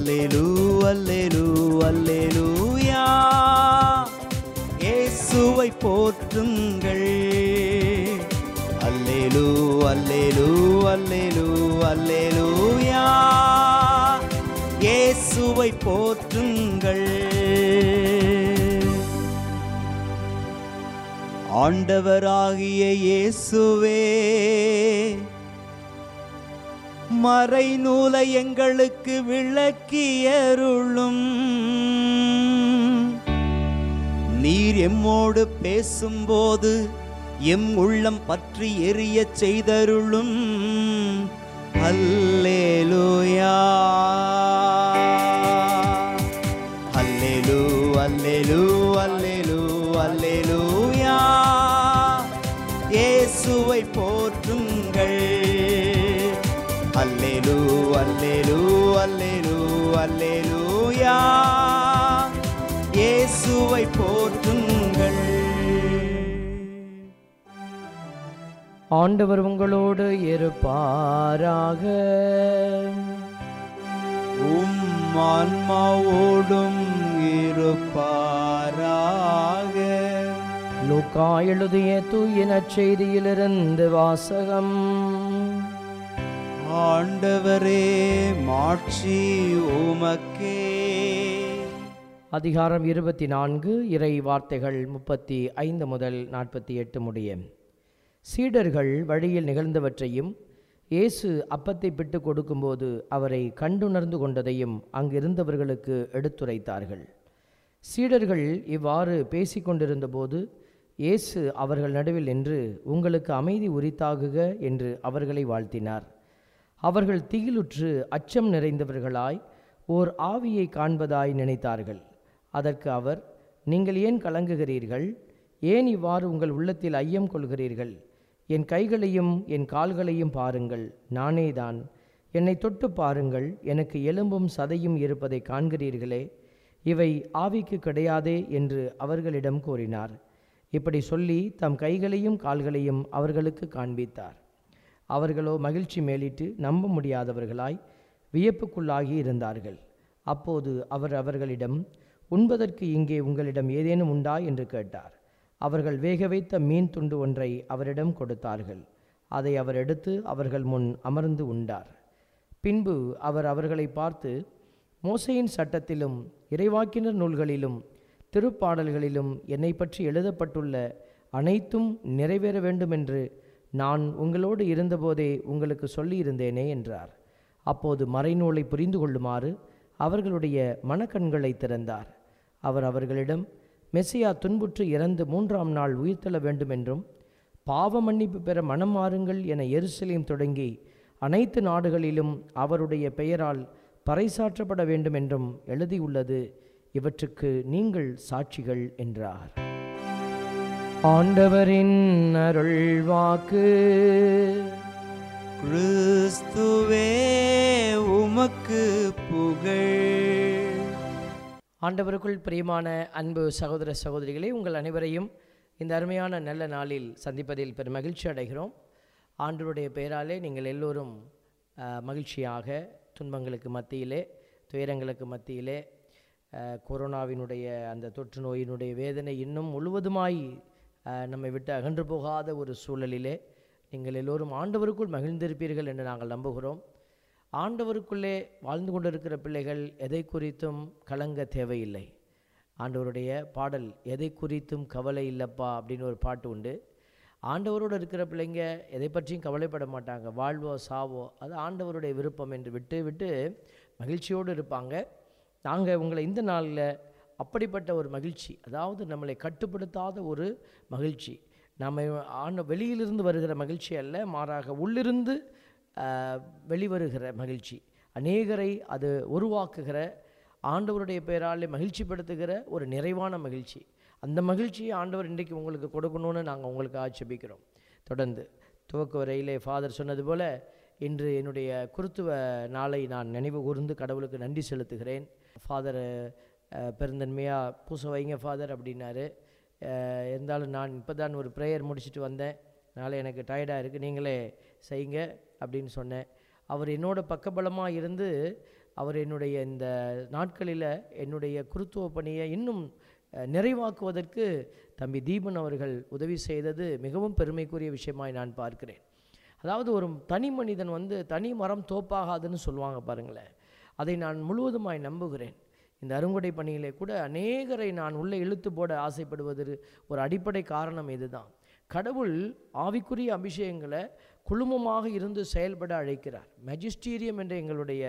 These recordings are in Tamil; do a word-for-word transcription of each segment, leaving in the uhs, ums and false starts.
அல்லேலூ அல்லேலூ அல்லேலூயா. இயேசுவை போற்றுங்கள். அல்லேலூ அல்லேலூ அல்லேலூ அல்லேலூயா. இயேசுவை போற்றுங்கள். ஆண்டவராகிய இயேசுவே, மறைநூலை எங்களுக்கு விளக்கியருளும். நீர் எம்மோடு பேசும்போது எம் உள்ளம் பற்றி எரிய செய்தருளும். அல்லேலூயா அல்லேலூ அல்லேலூ அல்லேலூ அல்லேலூயா. இயேசுவை போற்றுங்கள். அல்லேலூ அல்லேலூ அல்லேலூ அல்லேலூயா. இயேசுவை போற்றுங்கள். ஆண்டவர் உங்களோடு இருப்பாராக. உம் ஆன்மாவோடும் இருப்பாராக. லூக்கா எழுதிய தூய நற்செய்தியிலிருந்து வாசகம். ஆண்டவரே, மாட்சி உமக்கே. அதிகாரம் இருபத்தி நான்கு, இறை வார்த்தைகள் முப்பத்தி ஐந்து முதல் நாற்பத்தி எட்டு முடிய. சீடர்கள் வழியில் நிகழ்ந்தவற்றையும் இயேசு அப்பத்தை பிட்டு கொடுக்கும்போது அவரை கண்டுணர்ந்து கொண்டதையும் அங்கிருந்தவர்களுக்கு எடுத்துரைத்தார்கள். சீடர்கள் இவ்வாறு பேசிக்கொண்டிருந்த போது இயேசு அவர்கள் நடுவில் நின்று, உங்களுக்கு அமைதி உரித்தாகுக என்று அவர்களை வாழ்த்தினார். அவர்கள் திகிலுற்று அச்சம் நிறைந்தவர்களாய் ஓர் ஆவியை காண்பதாய் நினைத்தார்கள். அதற்கு அவர், நீங்கள் ஏன் கலங்குகிறீர்கள்? ஏன் இவ்வாறு உங்கள் உள்ளத்தில் ஐயம் கொள்கிறீர்கள்? என் கைகளையும் என் கால்களையும் பாருங்கள், நானேதான். என்னை தொட்டு பாருங்கள், எனக்கு எலும்பும் சதையும் இருப்பதை காண்கிறீர்களே, இவை ஆவிக்கு கிடையாதே என்று அவர்களிடம் கூறினார். இப்படி சொல்லி தம் கைகளையும் கால்களையும் அவர்களுக்கு காண்பித்தார். அவர்களோ மகிழ்ச்சி மேலிட்டு நம்ப முடியாதவர்களாய் வியப்புக்குள்ளாகி இருந்தார்கள். அப்போது அவர் அவர்களிடம், உண்பதற்கு இங்கே உங்களிடம் ஏதேனும் உண்டா என்று கேட்டார். அவர்கள் வேக வைத்த மீன் துண்டு ஒன்றை அவரிடம் கொடுத்தார்கள். அதை அவர் எடுத்து அவர்கள் முன் அமர்ந்து உண்டார். பின்பு அவர் அவர்களை பார்த்து, மோசேயின் சட்டத்திலும் இறைவாக்கினர் நூல்களிலும் திருப்பாடல்களிலும் என்னை பற்றி எழுதப்பட்டுள்ள அனைத்தும் நிறைவேற வேண்டுமென்று நான் உங்களோடு இருந்தபோதே உங்களுக்கு சொல்லியிருந்தேனே என்றார். அப்போது மறைநூலை புரிந்து கொள்ளுமாறு அவர்களுடைய மனக்கண்களை திறந்தார். அவர் அவர்களிடம், மெசியா துன்புற்று இறந்து மூன்றாம் நாள் உயிர்த்தெழ வேண்டுமென்றும் பாவ மன்னிப்பு பெற மனம் மாறுங்கள் என எருசலேம் தொடங்கி அனைத்து நாடுகளிலும் அவருடைய பெயரால் பறைசாற்றப்பட வேண்டுமென்றும் எழுதியுள்ளது. இவற்றுக்கு நீங்கள் சாட்சிகள் என்றார். ஆண்டவரின் அருள்வாக்கு. கிறிஸ்துவே உமக்கு புகழ். ஆண்டவருக்குள் பிரியமான அன்பு சகோதர சகோதரிகளே, உங்கள் அனைவரையும் இந்த அருமையான நல்ல நாளில் சந்திப்பதில் பெரும் மகிழ்ச்சி அடைகிறோம். ஆண்டவருடைய பெயராலே நீங்கள் எல்லோரும் மகிழ்ச்சியாக, துன்பங்களுக்கு மத்தியிலே, துயரங்களுக்கு மத்தியிலே, கொரோனாவினுடைய அந்த தொற்று நோயினுடைய வேதனை இன்னும் முழுவதுமாய் நம்மை விட்டு அகன்று போகாத ஒரு சூழலிலே நீங்கள் எல்லோரும் ஆண்டவருக்குள் மகிழ்ந்திருப்பீர்கள் என்று நாங்கள் நம்புகிறோம். ஆண்டவருக்குள்ளே வாழ்ந்து கொண்டிருக்கிற பிள்ளைகள் எதை குறித்தும் கலங்க தேவையில்லை. ஆண்டவருடைய பாடல், எதை குறித்தும் கவலை இல்லைப்பா அப்படின்னு ஒரு பாட்டு உண்டு. ஆண்டவரோடு இருக்கிற பிள்ளைங்க எதை பற்றியும் கவலைப்பட மாட்டாங்க. வாழ்வோ சாவோ அது ஆண்டவருடைய விருப்பம் என்று விட்டு விட்டு மகிழ்ச்சியோடு இருப்பாங்க. நாங்கள் உங்களை இந்த நாளில் அப்படிப்பட்ட ஒரு மகிழ்ச்சி, அதாவது நம்மளை கட்டுப்படுத்தாத ஒரு மகிழ்ச்சி, நம்ம ஆண்ட வெளியிலிருந்து வருகிற மகிழ்ச்சி அல்ல, மாறாக உள்ளிருந்து வெளிவருகிற மகிழ்ச்சி, அநேகரை அது உருவாக்குகிற, ஆண்டவருடைய பெயராலே மகிழ்ச்சிப்படுத்துகிற ஒரு நிறைவான மகிழ்ச்சி. அந்த மகிழ்ச்சியை ஆண்டவர் இன்றைக்கு உங்களுக்கு கொடுக்கணும்னு நாங்கள் உங்களுக்கு ஆட்சேபிக்கிறோம். தொடர்ந்து துவக்க வரையிலே ஃபாதர் சொன்னது போல் இன்று என்னுடைய குருத்துவ நாளை நான் நினைவு கூர்ந்து கடவுளுக்கு நன்றி செலுத்துகிறேன். ஃபாதர் பெருந்தன்மையாக பூச வைங்க ஃபாதர் அப்படின்னாரு. இருந்தாலும் நான் இப்போ தான் ஒரு ப்ரேயர் முடிச்சுட்டு வந்தேன், அதனால் எனக்கு டயர்டாக இருக்குது, நீங்களே செய்யுங்க அப்படின்னு சொன்னேன். அவர் என்னோட பக்கபலமாக இருந்து அவர் என்னுடைய இந்த நாட்களில் என்னுடைய குருத்துவ பணியை இன்னும் அஹ், நிறைவாக்குவதற்கு தம்பி தீபன் அவர்கள் உதவி செய்தது மிகவும் பெருமைக்குரிய விஷயமாய் நான் பார்க்கிறேன். அதாவது ஒரு தனி மனிதன் வந்து தனி மரம் தோப்பாகாதுன்னு சொல்லுவாங்க பாருங்களேன். அதை நான் முழுவதுமாய் நம்புகிறேன். இந்த அருங்கொடை பணியிலே கூட அநேகரை நான் உள்ளே இழுத்து போட ஆசைப்படுவது ஒரு அடிப்படை காரணம் இதுதான். கடவுள் ஆவிக்குரிய அபிஷேகங்களை குழுமமாக இருந்து செயல்பட அழைக்கிறார். மெஜிஸ்டீரியம் என்று எங்களுடைய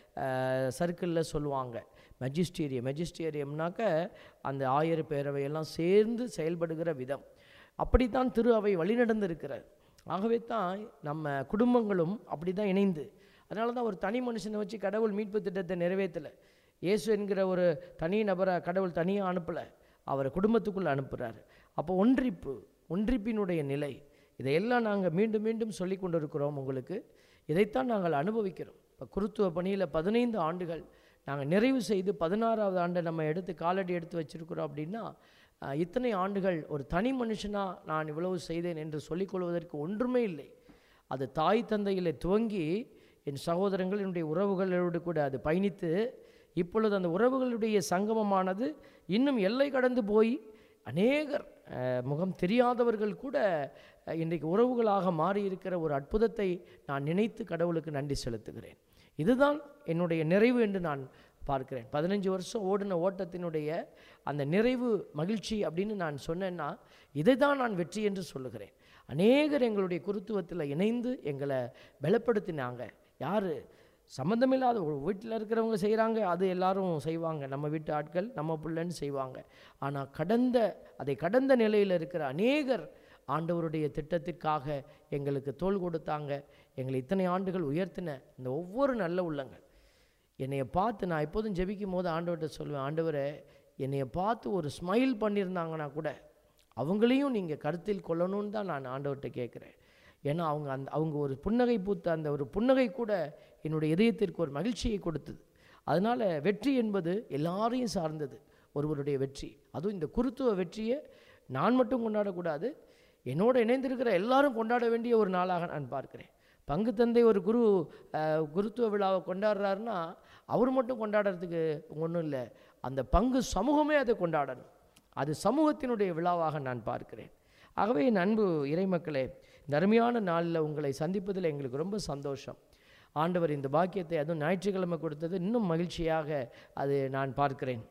சர்க்கிளில் சொல்லுவாங்க. மெஜிஸ்டீரியம் மெஜிஸ்டீரியம்னாக்க அந்த ஆயிரம் பேரவையெல்லாம் சேர்ந்து செயல்படுகிற விதம். அப்படித்தான் திரு அவை வழிநடந்திருக்கிறார். ஆகவே தான் நம்ம குடும்பங்களும் அப்படி தான் இணைந்து, அதனால தான் ஒரு தனி மனுஷனை வச்சு கடவுள் மீட்பு திட்டத்தை நிறைவேற்றலை. இயேசு என்கிற ஒரு தனி நபரை கடவுள் தனியாக அனுப்பலை, அவரை குடும்பத்துக்குள்ளே அனுப்புகிறார். அப்போ ஒன்றிப்பு ஒன்றிப்பினுடைய நிலை இதையெல்லாம் நாங்கள் மீண்டும் மீண்டும் சொல்லி கொண்டு இருக்கிறோம் உங்களுக்கு. இதைத்தான் நாங்கள் அனுபவிக்கிறோம். இப்போ குருத்துவ பணியில் பதினைந்து ஆண்டுகள் நாங்கள் நிறைவு செய்து பதினாறாவது ஆண்டை நம்ம எடுத்து காலடி எடுத்து வச்சுருக்கிறோம். அப்படின்னா இத்தனை ஆண்டுகள் ஒரு தனி மனுஷனாக நான் இவ்வளவு செய்தேன் என்று சொல்லிக்கொள்வதற்கு ஒன்றுமே இல்லை. அது தாய் தந்தையில் துவங்கி என் சகோதரங்கள் என்னுடைய உறவுகளோடு கூட அது பயணித்து இப்பொழுது அந்த உறவுகளுடைய சங்கமமானது இன்னும் எல்லை கடந்து போய் அநேகர் முகம் தெரியாதவர்கள் கூட இன்றைக்கு உறவுகளாக மாறியிருக்கிற ஒரு அற்புதத்தை நான் நினைத்து கடவுளுக்கு நன்றி செலுத்துகிறேன். இதுதான் என்னுடைய நிறைவு என்று நான் பார்க்கிறேன். பதினஞ்சு வருஷம் ஓடின ஓட்டத்தினுடைய அந்த நிறைவு மகிழ்ச்சி அப்படின்னு நான் சொன்னேன்னா இதை தான் நான் வெற்றி என்று சொல்லுகிறேன். அநேகர் எங்களுடைய குருத்துவத்தில் இணைந்து எங்களை பலப்படுத்தினாங்க. யார் சம்மந்தமில்லாத வீட்டில் இருக்கிறவங்க செய்கிறாங்க, அது எல்லாரும் செய்வாங்க, நம்ம வீட்டு ஆட்கள் நம்ம பிள்ளைன்னு செய்வாங்க. ஆனால் கடந்த அதை கடந்த நிலையில் இருக்கிற அநேகர் ஆண்டவருடைய திட்டத்திற்காக எங்களுக்கு தோள் கொடுத்தாங்க. எங்களை இத்தனை ஆண்டுகள் உயர்த்தின இந்த ஒவ்வொரு நல்ல உள்ளங்கள் என்னையை பார்த்து, நான் எப்போதும் ஜெபிக்கும் போது ஆண்டவர்கிட்ட சொல்லுவேன், ஆண்டவரை என்னையை பார்த்து ஒரு ஸ்மைல் பண்ணியிருந்தாங்கன்னா கூட அவங்களையும் நீங்கள் கருத்தில் கொள்ளணும்னு தான் நான் ஆண்டவர்கிட்ட கேட்குறேன். ஏன்னா அவங்க அந்த அவங்க ஒரு புன்னகை பூத்த அந்த ஒரு புன்னகை கூட என்னுடைய இதயத்திற்கு ஒரு மகிழ்ச்சியை கொடுத்தது. அதனால் வெற்றி என்பது எல்லாரையும் சார்ந்தது, ஒருவருடைய வெற்றி. அதுவும் இந்த குருத்துவ வெற்றியை நான் மட்டும் கொண்டாடக்கூடாது, என்னோடு இணைந்திருக்கிற எல்லாரும் கொண்டாட வேண்டிய ஒரு நாளாக நான் பார்க்கிறேன். பங்கு தந்தை ஒரு குரு குருத்துவ விழாவை கொண்டாடுறாருன்னா அவர் மட்டும் கொண்டாடுறதுக்கு ஒன்றும் இல்லை, அந்த பங்கு சமூகமே அதை கொண்டாடணும். அது சமூகத்தினுடைய விழாவாக நான் பார்க்கிறேன். ஆகவே என் அன்பு இறைமக்களே, இந்த அருமையான நாளில் உங்களை சந்திப்பதில் எங்களுக்கு ரொம்ப சந்தோஷம். ஆண்டவர் இந்த பாக்கியத்தை அதுவும் ஞாயிற்றுக்கிழமை கொடுத்தது இன்னும் மகிழ்ச்சியாக அது நான் பார்க்கிறேன்.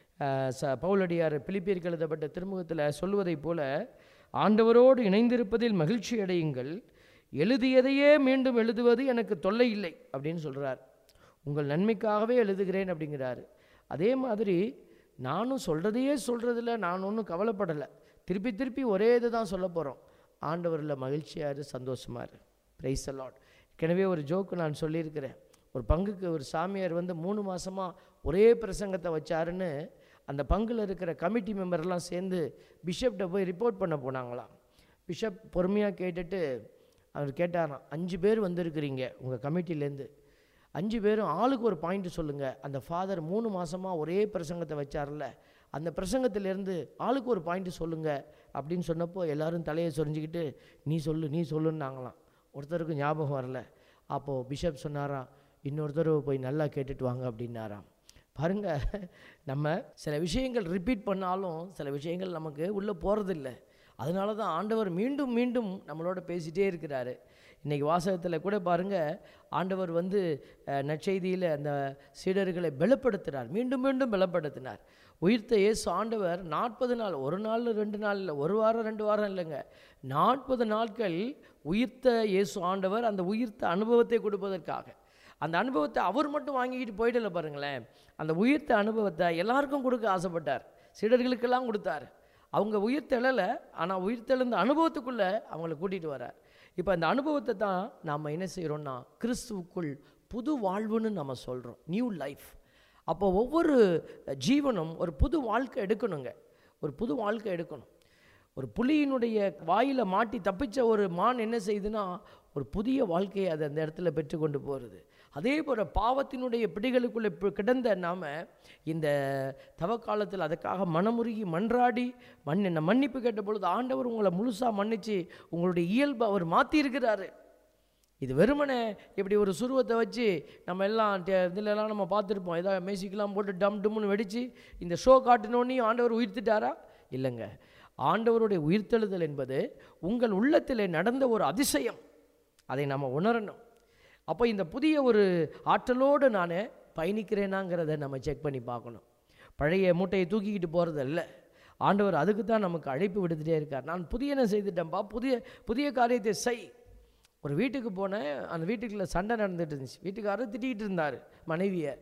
ச பவுலடியார் பிலிப்பியருக்கு எழுதப்பட்ட திருமுகத்தில் சொல்லுவதைப் போல, ஆண்டவரோடு இணைந்திருப்பதில் மகிழ்ச்சி அடையுங்கள், எழுதியதையே மீண்டும் எழுதுவது எனக்கு தொல்லை இல்லை அப்படின்னு சொல்கிறார். உங்கள் நன்மைக்காகவே எழுதுகிறேன் அப்படிங்கிறாரு. அதே மாதிரி நானும் சொல்கிறதையே சொல்கிறதில்ல, நான் ஒன்றும் கவலைப்படலை, திருப்பி திருப்பி ஒரே இது தான் சொல்ல போகிறோம். ஆண்டவரில் மகிழ்ச்சியாரு, சந்தோஷமாரு. Praise the lord. எனவே ஒரு ஜோக்கு நான் சொல்லியிருக்கிறேன். ஒரு பங்குக்கு ஒரு சாமியார் வந்து மூணு மாதமாக ஒரே பிரசங்கத்தை வச்சாருன்னு அந்த பங்கில் இருக்கிற கமிட்டி மெம்பர்லாம் சேர்ந்து பிஷப்கிட்ட போய் ரிப்போர்ட் பண்ண போனாங்களாம். பிஷப் பொறுமையாக கேட்டுட்டு அவர் கேட்டாராம், அஞ்சு பேர் வந்திருக்கிறீங்க உங்கள் கமிட்டிலேருந்து, அஞ்சு பேரும் ஆளுக்கு ஒரு பாயிண்ட் சொல்லுங்கள். அந்த ஃபாதர் மூணு மாதமாக ஒரே பிரசங்கத்தை வச்சார்ல, அந்த பிரசங்கத்திலேருந்து ஆளுக்கு ஒரு பாயிண்ட்டு சொல்லுங்கள் அப்படின்னு சொன்னப்போ எல்லோரும் தலையை சொரிஞ்சிக்கிட்டு நீ சொல்லு நீ சொல்லுன்னாங்களாம். ஒருத்தருக்கு ஞாபகம் வரல. அப்போது பிஷப் சொன்னாராம், இன்னொருத்தர் போய் நல்லா கேட்டுட்டு வாங்க அப்படின்னாராம். பாருங்கள், நம்ம சில விஷயங்கள் ரிப்பீட் பண்ணாலும் சில விஷயங்கள் நமக்கு உள்ளே போகிறதில்லை. அதனால தான் ஆண்டவர் மீண்டும் மீண்டும் நம்மளோட பேசிகிட்டே இருக்கிறாரு. இன்றைக்கி வாசகத்தில் கூட பாருங்கள், ஆண்டவர் வந்து நற்செய்தியில் அந்த சீடர்களை பலப்படுத்தினார், மீண்டும் மீண்டும் பலப்படுத்தினார். உயிர்த்த இயேசு ஆண்டவர் நாற்பது நாள், ஒரு நாள் ரெண்டு நாள் இல்லை, ஒரு வாரம் ரெண்டு வாரம் இல்லைங்க, நாற்பது நாட்கள் உயிர்த்த இயேசு ஆண்டவர் அந்த உயிர்த்த அனுபவத்தை கொடுப்பதற்காக, அந்த அனுபவத்தை அவர் மட்டும் வாங்கிக்கிட்டு போயிடல பாருங்களேன், அந்த உயிர்த்த அனுபவத்தை எல்லாருக்கும் கொடுக்க ஆசைப்பட்டார். சீடர்களுக்கெல்லாம் கொடுத்தார். அவங்க உயிர்த்தெழலை, ஆனால் உயிர்த்தெழுந்த அனுபவத்துக்குள்ளே அவங்கள கூட்டிகிட்டு வரார். இப்போ அந்த அனுபவத்தை தான் நாம் என்ன செய்கிறோன்னா கிறிஸ்துவுக்குள் புது வாழ்வுன்னு நம்ம சொல்கிறோம், நியூ லைஃப். அப்போ ஒவ்வொரு ஜீவனும் ஒரு புது வாழ்க்கை எடுக்கணுங்க, ஒரு புது வாழ்க்கை எடுக்கணும். ஒரு புலியினுடைய வாயில் மாட்டி தப்பிச்ச ஒரு மான் என்ன செய்யுதுன்னா ஒரு புதிய வாழ்க்கையை அது அந்த இடத்துல பெற்றுக்கொண்டு போகிறது. அதே போல் பாவத்தினுடைய பிடிகளுக்குள்ளே கிடந்த நாம் இந்த தவக்காலத்தில் அதுக்காக மனமுருகி மன்றாடி மண் என்ன மன்னிப்பு கேட்ட பொழுது ஆண்டவர் உங்களை முழுசாக மன்னித்து உங்களுடைய இயல்பை அவர் மாற்றியிருக்கிறாரு. இது வெறுமனே இப்படி ஒரு சுருவத்தை வச்சு நம்ம எல்லாம் இதிலெல்லாம் நம்ம பார்த்துருப்போம், ஏதாவது மியூசிக்லாம் போட்டு டம் டும்னு வெடித்து இந்த ஷோ காட்டினோன்னே ஆண்டவர் உயிர்த்துட்டாரா? இல்லைங்க. ஆண்டவருடைய உயிர்த்தெழுதல் என்பது உங்கள் உள்ளத்தில் நடந்த ஒரு அதிசயம். அதை நம்ம உணரணும். அப்போ இந்த புதிய ஒரு ஆற்றலோடு நான் பயணிக்கிறேனாங்கிறத நம்ம செக் பண்ணி பார்க்கணும். பழைய மூட்டையை தூக்கிக்கிட்டு போகிறதல்ல. ஆண்டவர் அதுக்கு தான் நமக்கு அழைப்பு விடுத்துட்டே இருக்கார். நான் புதியன செய்துட்டேன்ப்பா, புதிய புதிய காரியத்தை செய். ஒரு வீட்டுக்கு போனேன், அந்த வீட்டுக்குள்ள சண்டை நடந்துட்டு இருந்துச்சு. வீட்டுக்காரர் திட்டிகிட்டு இருந்தார் மனைவியை.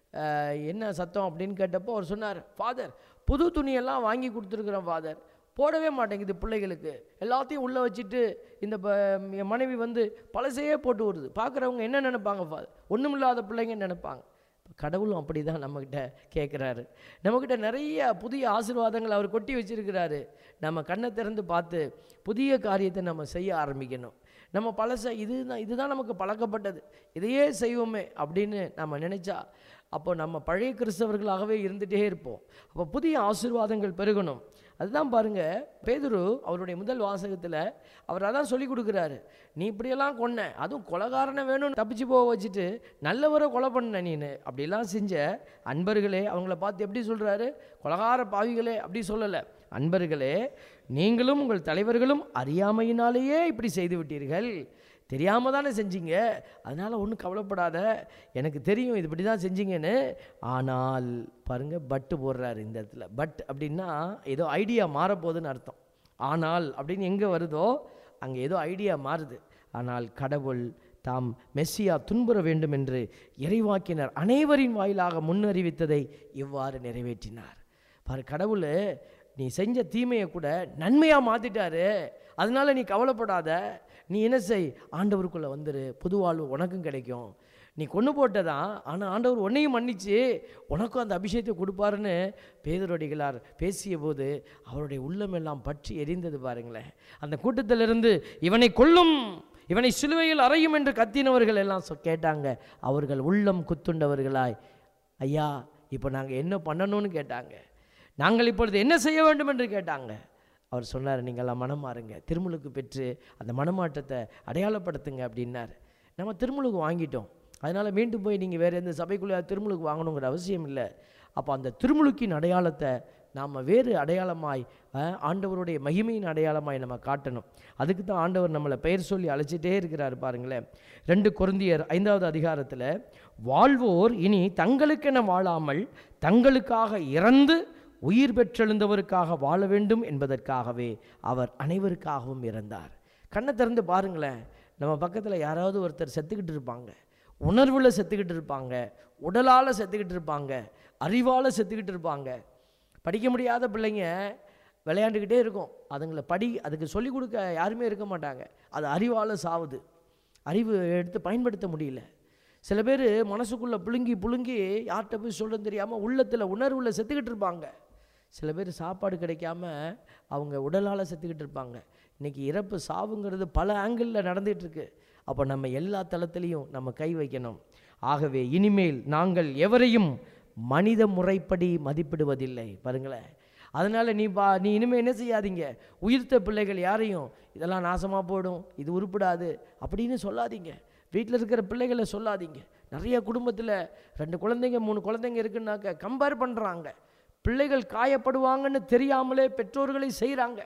என்ன சத்தம் அப்படின்னு கேட்டப்போ அவர் சொன்னார், ஃபாதர் புது துணியெல்லாம் வாங்கி கொடுத்துருக்குறேன் ஃபாதர், போடவே மாட்டேங்குது பிள்ளைகளுக்கு, எல்லாத்தையும் உள்ளே வச்சுட்டு இந்த என் மனைவி வந்து பழசையே போட்டு வருது. பார்க்குறவங்க என்ன நினைப்பாங்க ஃபாதர், ஒன்றும் இல்லாத பிள்ளைங்கன்னு நினைப்பாங்க. கடவுளும் அப்படி தான் நம்மக்கிட்ட கேட்குறாரு. நம்மக்கிட்ட நிறைய புதிய ஆசீர்வாதங்கள் அவர் கொட்டி வச்சிருக்கிறாரு. நம்ம கண்ணை திறந்து பார்த்து புதிய காரியத்தை நம்ம செய்ய ஆரம்பிக்கணும். நம்ம பழச இதுதான் இதுதான் நமக்கு பழக்கப்பட்டது, இதையே செய்வோமே அப்படின்னு நம்ம நினச்சா அப்போ நம்ம பழைய கிறிஸ்தவர்களாகவே இருந்துகிட்டே இருப்போம். அப்போ புதிய ஆசீர்வாதங்கள் பெருகணும். அதுதான் பாருங்கள், பேதுரு அவருடைய முதல் வாசகத்தில் அவர் அதான் சொல்லி கொடுக்குறாரு. நீ இப்படியெல்லாம் கொன்ன, அதுவும் கொலைகாரனை வேணும்னு தப்பிச்சு போக வச்சுட்டு நல்லவரை கொலை பண்ண நீனு, அப்படிலாம் செஞ்ச அன்பர்களே, அவங்கள பார்த்து எப்படி சொல்கிறாரு, கொலைகார பாவிகளே அப்படி சொல்லலை. அன்பர்களே, நீங்களும் உங்கள் தலைவர்களும் அறியாமையினாலேயே இப்படி செய்து விட்டீர்கள். தெரியாமல் தானே செஞ்சீங்க, அதனால் ஒன்றும் கவலைப்படாத, எனக்கு தெரியும் இது இப்படி தான் செஞ்சீங்கன்னு. ஆனால் பாருங்கள், பட்டு போடுறாரு இந்த இடத்துல. பட் அப்படின்னா ஏதோ ஐடியா மாறப்போகுதுன்னு அர்த்தம். ஆனால் அப்படின்னு எங்கே வருதோ அங்கே ஏதோ ஐடியா மாறுது. ஆனால் கடவுள் தாம் மெஸ்ஸியா துன்புற வேண்டும் என்று இறைவாக்கினர் அனைவரின் வாயிலாக முன்னறிவித்ததை இவ்வாறு நிறைவேற்றினார். பாரு, கடவுள் நீ செஞ்ச தீமையை கூட நன்மையாக மாற்றிட்டாரு, அதனால் நீ கவலைப்படாத, நீ என்ன செய், ஆண்டவருக்குள்ளே வந்துரு, புது வாழ்வு உனக்கும் கிடைக்கும். நீ கொண்டு போட்டதான், ஆனால் ஆண்டவர் உன்னையும் மன்னிச்சு உனக்கும் அந்த அபிஷேகத்தை கொடுப்பாருன்னு பேதுருவடிகளார் பேசிய போது அவருடைய உள்ளமெல்லாம் பற்றி எரிந்தது பாருங்களேன். அந்த கூட்டத்திலிருந்து இவனை கொல்லும், இவனை சிலுவையில் அறையும் என்று கத்தினவர்கள் எல்லாம் கேட்டாங்க. அவர்கள் உள்ளம் குத்துண்டவர்களாய், ஐயா இப்போ நாங்கள் என்ன பண்ணணும்னு கேட்டாங்க. நாங்கள் இப்பொழுது என்ன செய்ய வேண்டும் என்று கேட்டாங்க. அவர் சொன்னார், நீங்கள்லாம் மனம் மாறுங்க, திருமுழுக்கு பெற்று அந்த மனமாற்றத்தை அடையாளப்படுத்துங்க அப்படின்னார். நம்ம திருமுழுக்கு வாங்கிட்டோம், அதனால் மீண்டும் போய் நீங்கள் வேறு எந்த சபைக்குள்ளே திருமுழுக்கு வாங்கணுங்கிற அவசியம் இல்லை. அப்போ அந்த திருமுழுக்கின் அடையாளத்தை நாம் வேறு அடையாளமாய், ஆண்டவருடைய மகிமையின் அடையாளமாய் நம்ம காட்டணும். அதுக்கு தான் ஆண்டவர் நம்மளை பெயர் சொல்லி அழைச்சிட்டே இருக்கிறார் பாருங்களேன். ரெண்டு கொரிந்தியர் ஐந்தாவது அதிகாரத்தில், வாழ்வோர் இனி தங்களுக்கென வாழாமல் தங்களுக்காக இறந்து உயிர் பெற்றெழுந்தவருக்காக வாழ வேண்டும் என்பதற்காகவே அவர் அனைவருக்காகவும் இறந்தார். கண்ணை திறந்து பாருங்களேன், நம்ம பக்கத்தில் யாராவது ஒருத்தர் செத்துக்கிட்டு இருப்பாங்க, உணர்வில் செத்துக்கிட்டு இருப்பாங்க, உடலால் செத்துக்கிட்டு இருப்பாங்க, அறிவால் செத்துக்கிட்டு இருப்பாங்க. படிக்க முடியாத பிள்ளைங்க விளையாண்டுக்கிட்டே இருக்கும், அதுங்களை படி அதுக்கு சொல்லிக் கொடுக்க யாருமே இருக்க மாட்டாங்க. அது அறிவால் சாவுது, அறிவு எடுத்து பயன்படுத்த முடியல. சில பேர் மனசுக்குள்ளே புழுங்கி புழுங்கி யார்கிட்ட போய் சொல்கிறது தெரியாமல் உள்ளத்தில் உணர்வில் செத்துக்கிட்டு இருப்பாங்க. சில பேர் சாப்பாடு கிடைக்காம அவங்க உடலால் செத்துக்கிட்டு இருப்பாங்க. இன்றைக்கி இறப்பு சாவுங்கிறது பல ஆங்கிளில் நடந்துகிட்ருக்கு. அப்போ நம்ம எல்லா தளத்துலேயும் நம்ம கை வைக்கணும். ஆகவே இனிமேல் நாங்கள் எவரையும் மனித முறைப்படி மதிப்பிடுவதில்லை. பாருங்களேன், அதனால் நீ பா நீ இனிமேல் என்ன செய்யாதீங்க, உயிர்த்த பிள்ளைகள் யாரையும் இதெல்லாம் நாசமாக போடும், இது உருப்படாது அப்படின்னு சொல்லாதீங்க. வீட்டில் இருக்கிற பிள்ளைகளை சொல்லாதீங்க. நிறைய குடும்பத்தில் ரெண்டு குழந்தைங்க மூணு குழந்தைங்க இருக்குன்னாக்க கம்பேர் பண்ணுறாங்க. பிள்ளைகள் காயப்படுவாங்கன்னு தெரியாமலே பெற்றோர்களை செய்கிறாங்க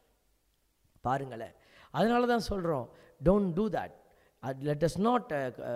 பாருங்களேன். அதனால தான் சொல்கிறோம், don't do that. Let us not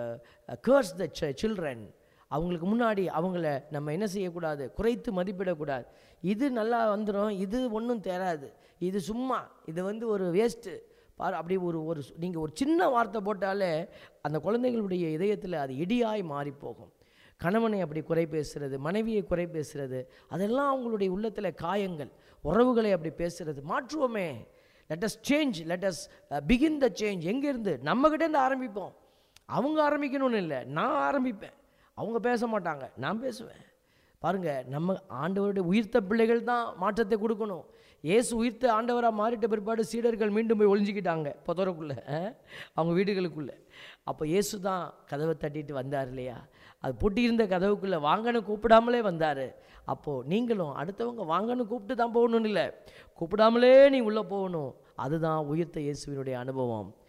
curse the children. அவங்களுக்கு முன்னாடி அவங்கள நம்ம என்ன செய்யக்கூடாது, குறைத்து மதிப்பிடக்கூடாது. இது நல்லா வந்துடும், இது ஒன்றும் தேராது, இது சும்மா, இது வந்து ஒரு வேஸ்ட்டு பார் அப்படி ஒரு ஒரு நீங்கள் ஒரு சின்ன வார்த்தை போட்டாலே அந்த குழந்தைகளுடைய இதயத்தில் அது இடியாய் மாறி போகும். கணவனை அப்படி குறை பேசுகிறது, மனைவியை குறை பேசுகிறது, அதெல்லாம் அவங்களுடைய உள்ளத்தில் காயங்கள். உறவுகளை அப்படி பேசுகிறது மாற்றுவோமே. Let us change, let us begin the change. எங்கேருந்து? நம்மக்கிட்டேருந்து ஆரம்பிப்போம். அவங்க ஆரம்பிக்கணும்னு இல்லை, நான் ஆரம்பிப்பேன். அவங்க பேச மாட்டாங்க, நான் பேசுவேன். பாருங்கள், நம்ம ஆண்டவருடைய உயிர்த்த பிள்ளைகள் தான் மாற்றத்தை கொடுக்கணும். இயேசு உயிர்த்த ஆண்டவராக மாறிட்ட பிற்பாடு சீடர்கள் மீண்டும் போய் ஒளிஞ்சிக்கிட்டாங்க புதருக்குள்ளே, அவங்க வீடுகளுக்குள்ளே. அப்போ இயேசு தான் கதவை தட்டிட்டு வந்தார் இல்லையா? அது பூட்டியிருந்த கதவுக்குள்ளே வாங்கன்னு கூப்பிடாமலே வந்தார். அப்போது நீங்களும் அடுத்தவங்க வாங்கன்னு கூப்பிட்டு தான் போகணும்னு இல்லை, கூப்பிடாமலே நீ உள்ளே போகணும். அதுதான் உயிர்த்த இயேசுவினுடைய அனுபவம்.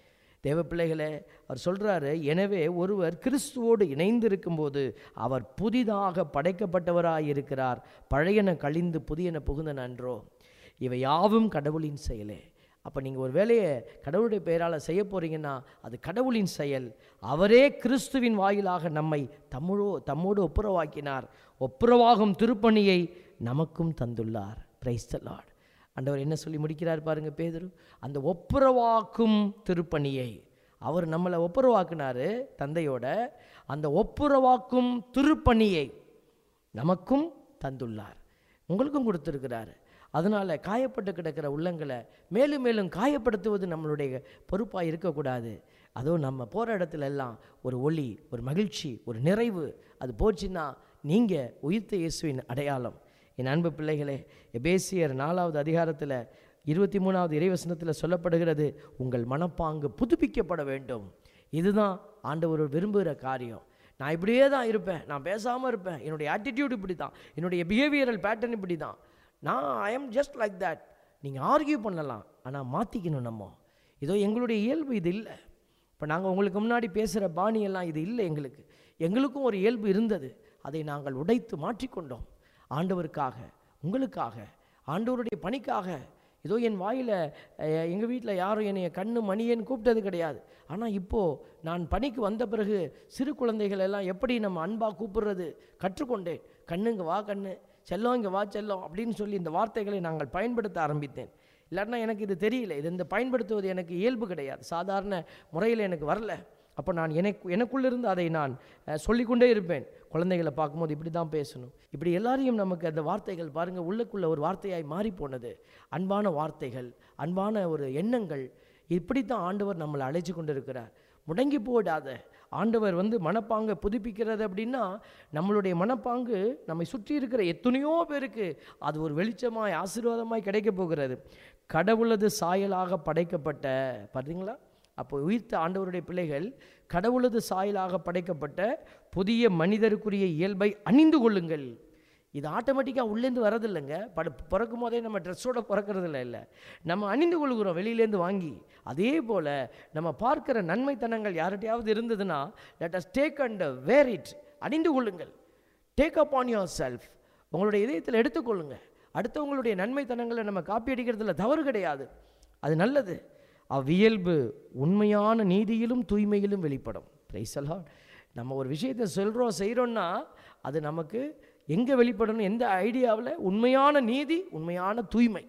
தேவ பிள்ளைகளே, அவர் சொல்கிறாரு, எனவே ஒருவர் கிறிஸ்துவோடு இணைந்து இருக்கும்போது அவர் புதிதாக படைக்கப்பட்டவராய் இருக்கிறார், பழையன கழிந்து புதியன புகுந்தன அன்றோ. இவை யாவும் கடவுளின் செயலே. அப்போ நீங்கள் ஒரு வேலையை கடவுளுடைய பெயரால் செய்ய போகிறீங்கன்னா அது கடவுளின் செயல். அவரே கிறிஸ்துவின் வாயிலாக நம்மை தம்மோ தம்மோடு ஒப்புரவாக்கினார். ஒப்புரவாகும் திருப்பணியை நமக்கும் தந்துள்ளார். Praise the lord. ஆண்டவர் என்ன சொல்லி முடிக்கிறார் பாருங்க பேதுரு, அந்த ஒப்புரவாக்கும் திருப்பணியை அவர் நம்மளை ஒப்புரவாக்குனாரு தந்தையோட, அந்த ஒப்புரவாக்கும் திருப்பணியை நமக்கும் தந்துள்ளார், உங்களுக்கும் கொடுத்துருக்கிறாரு. அதனால் காயப்பட்டு கிடக்கிற உள்ளங்களை மேலும் மேலும் காயப்படுத்துவது நம்மளுடைய பொறுப்பாக இருக்கக்கூடாது. அதுவும் நம்ம போகிற இடத்துல எல்லாம் ஒரு ஒளி, ஒரு மகிழ்ச்சி, ஒரு நிறைவு அது போச்சுன்னா நீங்கள் உயிர்த்த இயேசுவின் அடையாளம். என் அன்பு பிள்ளைகளே, எபேசியர் நாலாவது அதிகாரத்தில் இருபத்தி மூணாவது இறைவசனத்தில் சொல்லப்படுகிறது, உங்கள் மனப்பாங்கு புதுப்பிக்கப்பட வேண்டும். இதுதான் ஆண்டவர் விரும்புகிற காரியம். நான் இப்படியே தான் இருப்பேன், நான் பேசாமல் இருப்பேன், என்னுடைய ஆட்டிடியூட் இப்படி தான், என்னுடைய பிஹேவியரல் பேட்டர்ன் இப்படி தான், நான் I am just like that. நீங்கள் ஆர்கியூ பண்ணலாம், ஆனால் மாற்றிக்கணும். நம்ம இதோ எங்களுடைய இயல்பு இது இல்லை. இப்போ நாங்கள் உங்களுக்கு முன்னாடி பேசுகிற பாணியெல்லாம் இது இல்லை. எங்களுக்கு எங்களுக்கும் ஒரு இயல்பு இருந்தது, அதை நாங்கள் உடைத்து மாற்றிக்கொண்டோம். ஆண்டவருக்காக, உங்களுக்காக, ஆண்டவருடைய பணிக்காக. இதோ என் வாயில் எங்கள் வீட்டில் யாரும் என்னை கண்ணு மணியன்னு கூப்பிட்டது கிடையாது. ஆனால் இப்போது நான் பணிக்கு வந்த பிறகு சிறு குழந்தைகள் எல்லாம் எப்படி நம்ம அன்பாக கூப்பிடுறது கற்றுக்கொண்டேன். கண்ணுங்க வா கண்ணு, செல்லம் இங்கே வா செல்லம் அப்படின்னு சொல்லி இந்த வார்த்தைகளை நாங்கள் பயன்படுத்த ஆரம்பித்தேன். இல்லைன்னா எனக்கு இது தெரியல, இது இந்த பயன்படுத்துவது எனக்கு இயல்பு கிடையாது, சாதாரண முறையில் எனக்கு வரல. அப்போ நான் எனக்கு எனக்குள்ளிருந்து அதை நான் சொல்லிக்கொண்டே இருப்பேன். குழந்தைகளை பார்க்கும்போது இப்படி தான் பேசணும், இப்படி எல்லாரையும் நமக்கு அந்த வார்த்தைகள் பாருங்கள் உள்ளுக்குள்ள ஒரு வார்த்தையாய் மாறி போனது. அன்பான வார்த்தைகள், அன்பான ஒரு எண்ணங்கள், இப்படித்தான் ஆண்டவர் நம்மளை அழைச்சி கொண்டு இருக்கிறார். முடங்கி போடாத ஆண்டவர் வந்து மனப்பாங்கை புதுப்பிக்கிறது அப்படின்னா, நம்மளுடைய மனப்பாங்கு நம்மை சுற்றி இருக்கிற எத்தனையோ பேருக்கு அது ஒரு வெளிச்சமாய் ஆசீர்வாதமாய் கிடைக்க போகிறது. கடவுளது சாயலாக படைக்கப்பட்ட, பார்த்தீங்களா, அப்போ உயிர்த்த ஆண்டவருடைய பிள்ளைகள் கடவுளது சாயலாக படைக்கப்பட்ட புதிய மனிதருக்குரிய இயல்பை அணிந்து கொள்ளுங்கள். இது ஆட்டோமேட்டிக்காக உள்ளேருந்து வரதில்லைங்க. பட பிறக்கும் போதே நம்ம ட்ரெஸ்ஸோடு பிறக்கிறதில்ல, இல்லை, நம்ம அணிந்து கொள்கிறோம் வெளியிலேருந்து வாங்கி. அதே போல் நம்ம பார்க்குற நன்மைத்தனங்கள் யார்கிட்டையாவது இருந்ததுன்னா, let us take and wear it, அணிந்து கொள்ளுங்கள். Take up on your self, உங்களுடைய இதயத்தில் எடுத்துக்கொள்ளுங்க. அடுத்தவங்களுடைய நன்மைத்தனங்களை நம்ம காப்பி அடிக்கிறதுல தவறு கிடையாது, அது நல்லது. அவ்வியல்பு உண்மையான நீதியிலும் தூய்மையிலும் வெளிப்படும். Praise the lord. நம்ம ஒரு விஷயத்தை சொல்கிறோம் செய்கிறோன்னா அது நமக்கு எங்கே வெளிப்படணும், எந்த ஐடியாவில், உண்மையான நீதி, உண்மையான தூய்மை.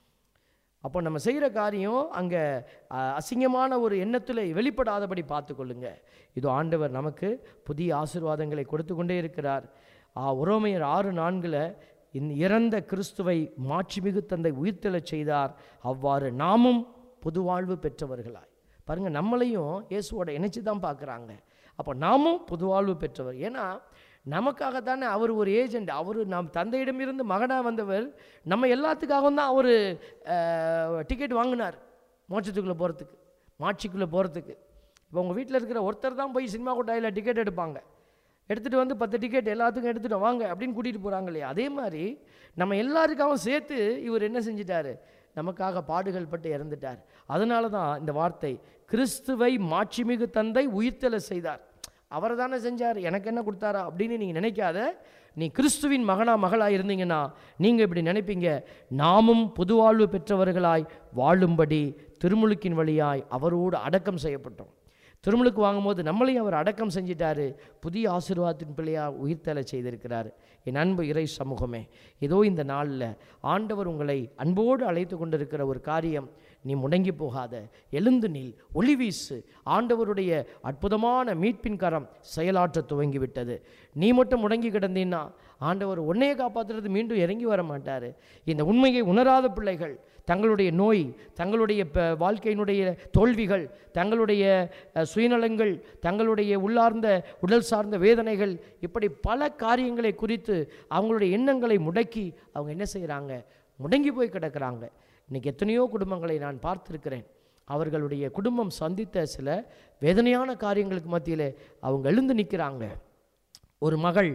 அப்போ நம்ம செய்கிற காரியம் அங்கே அசிங்கமான ஒரு எண்ணத்தில் வெளிப்படாதபடி பார்த்துக்கொள்ளுங்க. இது ஆண்டவர் நமக்கு புதிய ஆசீர்வாதங்களை கொடுத்து கொண்டே இருக்கிறார். உரோமையர் ஆறு நான்கில் இந்த இறந்த கிறிஸ்துவை மாட்சிமிகு தந்தை உயிர்த்தெழச் செய்தார், அவ்வாறு நாமும் புது வாழ்வு பெற்றவர்களாய். பாருங்கள், நம்மளையும் இயேசுவோட இணைச்சி தான் பார்க்குறாங்க. அப்போ நாமும் புது வாழ்வு பெற்றவர். ஏன்னா நமக்காகத்தானே அவர் ஒரு ஏஜெண்ட். அவர் நம் தந்தையிடமிருந்து மகனாக வந்தவர். நம்ம எல்லாத்துக்காகவும் தான் அவர் டிக்கெட் வாங்கினார் மோட்சத்துக்குள்ளே போகிறதுக்கு, மாட்சிக்குள்ளே போகிறதுக்கு. இப்போ உங்கள் வீட்டில் இருக்கிற ஒருத்தர் தான் போய் சினிமா கொட்டாயில் டிக்கெட் எடுப்பாங்க. எடுத்துகிட்டு வந்து பத்து டிக்கெட் எல்லாத்துக்கும் எடுத்துகிட்டு வாங்க அப்படின்னு கூட்டிகிட்டு போகிறாங்க இல்லையா? அதே மாதிரி நம்ம எல்லாருக்காகவும் சேர்த்து இவர் என்ன செஞ்சிட்டார், நமக்காக பாடுகள் பட்டு இறந்துட்டார். அதனால தான் இந்த வார்த்தை, கிறிஸ்துவை மாட்சிமிகு தந்தை உயிர்த்தெழ செய்தார். அவர் தானே செஞ்சார், எனக்கு என்ன கொடுத்தாரா அப்படின்னு நீங்கள் நினைக்காத. நீ கிறிஸ்துவின் மகனா மகளாக இருந்தீங்கன்னா நீங்கள் இப்படி நினைப்பீங்க, நாமும் புதுவாழ்வு பெற்றவர்களாய் வாழும்படி திருமுழுக்கின் வழியாய் அவரோடு அடக்கம் செய்யப்பட்டோம். திருமுழுக்கு வாங்கும்போது நம்மளையும் அவர் அடக்கம் செஞ்சிட்டாரு, புதிய ஆசீர்வாதத்தின் பிள்ளையாக உயிர்த்தெழ செய்திருக்கிறார். என் அன்பு இறை சமூகமே, ஏதோ இந்த நாளில் ஆண்டவர் உங்களை அன்போடு அழைத்து கொண்டிருக்கிற ஒரு காரியம், நீ முடங்கி போகாத, எழுந்து நில், ஒளி வீசு. ஆண்டவருடைய அற்புதமான மீட்பின் கரம் செயலாற்ற துவங்கிவிட்டது. நீ மட்டும் முடங்கி கிடந்தீன்னா ஆண்டவர் உன்னையே காப்பாற்றுறது மீண்டும் இறங்கி வர மாட்டார். இந்த உண்மையை உணராத பிள்ளைகள் தங்களுடைய நோய், தங்களுடைய வாழ்க்கையினுடைய தோல்விகள், தங்களுடைய சுயநலங்கள், தங்களுடைய உள்ளார்ந்த உடல் சார்ந்த வேதனைகள், இப்படி பல காரியங்களை குறித்து அவங்களுடைய எண்ணங்களை முடக்கி அவங்க என்ன செய்கிறாங்க, முடங்கி போய் கிடக்கிறாங்க. இன்றைக்கி எத்தனையோ குடும்பங்களை நான் பார்த்துருக்கிறேன். அவர்களுடைய குடும்பம் சந்தித்த சில வேதனையான காரியங்களுக்கு மத்தியில் அவங்க எழுந்து நிற்கிறாங்க. ஒரு மகள்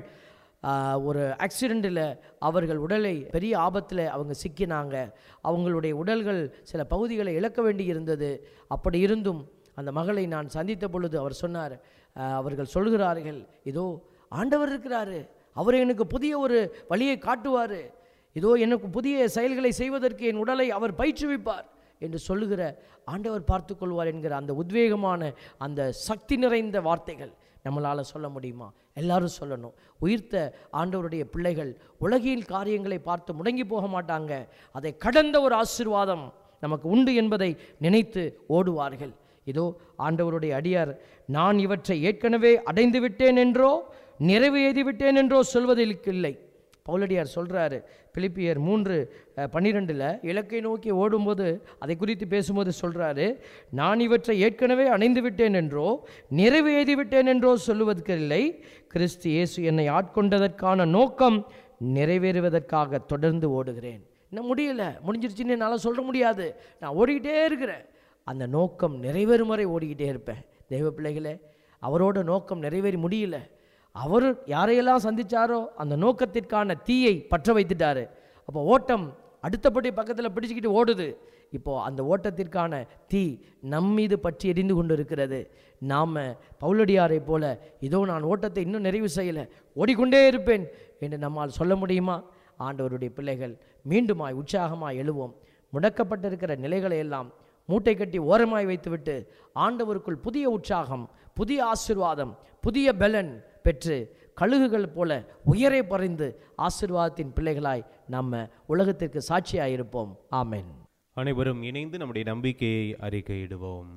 ஒரு ஆக்சிடெண்ட்டில் அவர்கள் உடலை பெரிய ஆபத்தில் அவங்க சிக்கினாங்க. அவங்களுடைய உடல்கள் சில பகுதிகளை இழக்க வேண்டி இருந்தது. அப்படி இருந்தும் அந்த மகளை நான் சந்தித்த பொழுது அவர் சொன்னார், அவர்கள் சொல்கிறார்கள், இதோ ஆண்டவர் இருக்கிறாரு, அவர் எனக்கு புதிய ஒரு வழியை காட்டுவார், இதோ எனக்கு புதிய செயல்களை செய்வதற்கு என் உடலை அவர் பயிற்றுவிப்பார் என்று சொல்லுகிற ஆண்டவர் பார்த்து கொள்வார் என்கிற அந்த உத்வேகமான அந்த சக்தி நிறைந்த வார்த்தைகள் நம்மளால் சொல்ல முடியுமா? எல்லாரும் சொல்லணும். உயிர்த்த ஆண்டவருடைய பிள்ளைகள் உலகின் காரியங்களை பார்த்து முடங்கி போக மாட்டாங்க. அதை கடந்த ஒரு ஆசீர்வாதம் நமக்கு உண்டு என்பதை நினைத்து ஓடுவார்கள். இதோ ஆண்டவருடைய அடியார், நான் இவற்றை ஏற்கனவே அடைந்து விட்டேன் என்றோ நிறைவேறி விட்டேன் என்றோ சொல்வதற்கு இல்லை. பவுலடியார் சொல்கிறாரு, பிலிப்பியர் மூன்று பன்னிரெண்டில் இலக்கை நோக்கி ஓடும்போது அதை குறித்து பேசும்போது சொல்கிறாரு, நான் இவற்றை ஏற்கனவே அடைந்து விட்டேன் என்றோ நிறைவேறி விட்டேன் என்றோ சொல்லுவதற்கு இல்லை, கிறிஸ்து இயேசு என்னை ஆட்கொண்டதற்கான நோக்கம் நிறைவேறுவதற்காக தொடர்ந்து ஓடுகிறேன். இன்னும் முடியலை, முடிஞ்சிருச்சுன்னு என்னால் சொல்ல முடியாது, நான் ஓடிக்கிட்டே இருக்கிறேன். அந்த நோக்கம் நிறைவேறும் வரை ஓடிக்கிட்டே இருப்பேன். தெய்வ பிள்ளைகளே, அவரோட நோக்கம் நிறைவேறி முடியல. அவர் யாரையெல்லாம் சந்தித்தாரோ அந்த நோக்கத்திற்கான தீயை பற்ற வைத்துட்டாரு. அப்போ ஓட்டம் அடுத்தபடி பக்கத்தில் பிடிச்சிக்கிட்டு ஓடுது. இப்போது அந்த ஓட்டத்திற்கான தீ நம்மீது பற்றி எரிந்து கொண்டு இருக்கிறது. நாம் பவுலடியாரை போல, இதோ நான் ஓட்டத்தை இன்னும் நிறைவு செய்யலை, ஓடிக்கொண்டே இருப்பேன் என்று நம்மால் சொல்ல முடியுமா? ஆண்டவருடைய பிள்ளைகள் மீண்டுமாய் உற்சாகமாய் எழுவோம். முடக்கப்பட்டிருக்கிற நிலைகளை எல்லாம் மூட்டை கட்டி ஓரமாய் வைத்துவிட்டு ஆண்டவருக்குள் புதிய உற்சாகம், புதிய ஆசீர்வாதம், புதிய பலன் பெற்று கழுகுகள் போல உயரே பறிந்து ஆசீர்வாதத்தின் பிள்ளைகளாய் நம்ம உலகத்திற்கு சாட்சியாய் இருப்போம். ஆமென். அனைவரும் இணைந்து நம்முடைய நம்பிக்கையை அறிக்கையிடுவோம்.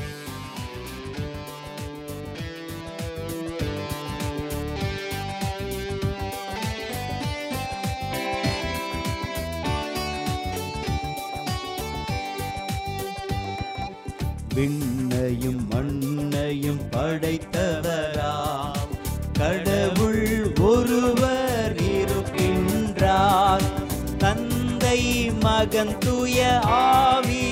விண்ணையும் மண்ணையும் படைத்தவராம் கடவுள் ஒருவர் இருக்கின்றார். தந்தை, மகன், தூய ஆவி